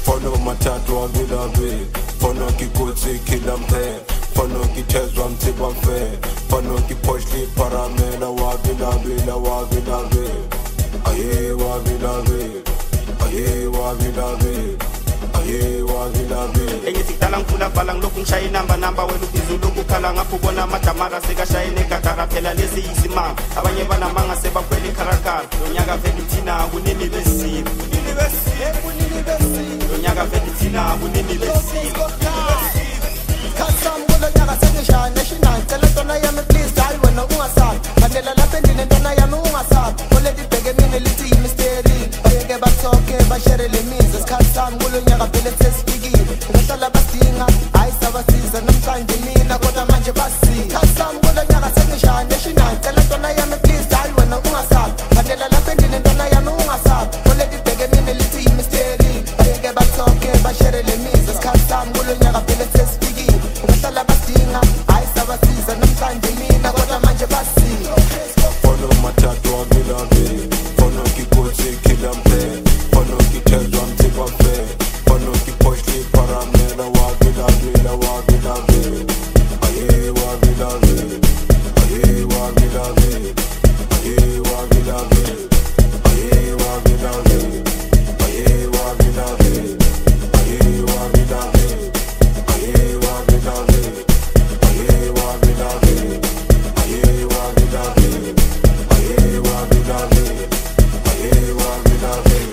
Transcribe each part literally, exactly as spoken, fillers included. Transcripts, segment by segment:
Fono matatu wa vila vi Fono ki kutsi kila mpe Fono ki tezwa mtiba mfe Fono ki poshli paramela wa vila vila wa vila vi Aye wa vila vi Aye wa vila vi Aye wa vila vi Enye siktalang pula balang lokung shayi namba namba Welu bizu luku kala ngapu bona matamara Sega shayi neka karapela lesi isima Abanye bana manga seba kweli karakar Donyaga velitina unini besi Unini besi Unini besi Donyaga velitina unini besi Kasam gulo nyaga sengisha national Tell us dona yami please die when no ungasab Kanela la pendine dona yami ungasab Ole di pege mine liti mystery Oyege batoke bashere le mizes Kasam gulo nyaga pele tespigi Ngatala bastinga Aisa basiza namkanje mina Kota manje basi Kasam gulo nyaga sengisha national Tell us dona yami please die when no ungasab Kanela la pendine dona yami ungasab Ole di pege mine liti mystery Oyege batoke bashere le mizes Kasam gulo nyaga pele tespigi Ngatala bastinga Aisa basiza namkanje mina Kota manje basi Fono matatu wa vila vi Fono ki kutsi kila mpe Fono ki tezwa mtiba mfe Fono ki poshli paramela wa vila vila wa vila vi Aye wa vila vi Aye wa vila vi Aye wa vila vi Aye wa vila vi Aye wa vila vi Aye wa vila vi Aye wa vila vi Aye wa vila vi Aye wa vila vi Aye wa vila vi Aye wa vila vi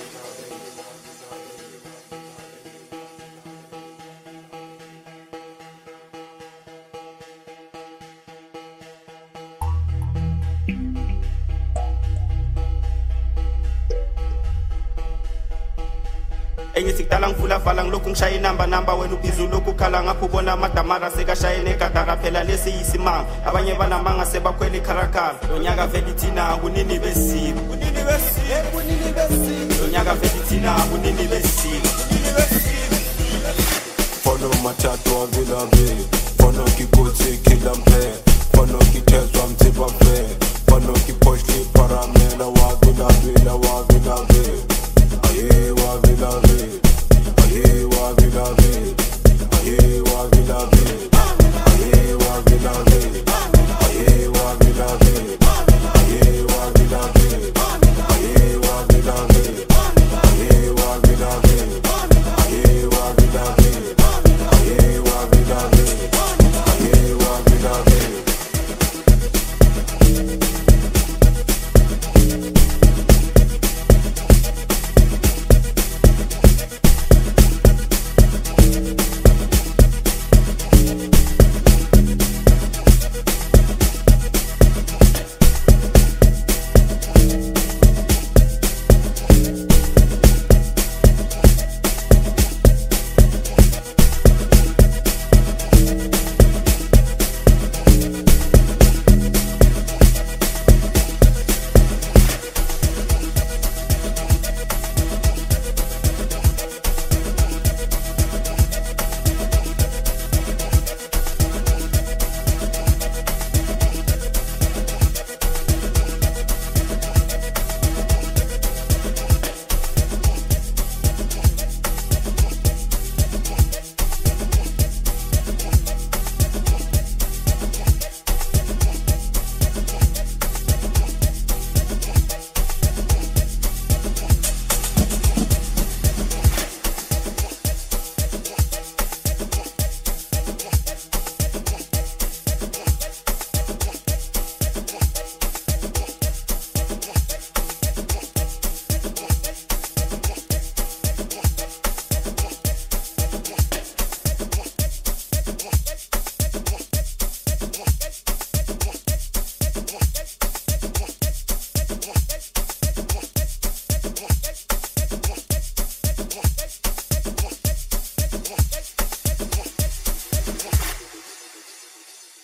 Enye siktalang pula balang lokung shayi namba namba Welu bizu luku kala ngapu bona matamara Sega shayi neka karapela lesi isima Abanye bana manga seba kweli karakar Donyaga velitina unini besi Unini besi Unini besi Donyaga velitina unini besi Unini besi Fono matatu wa vila vi Fono ki kutsi kila mpe Fono ki tezwa mtiba mfe Fono ki poshli paramela wa vila vila wa vila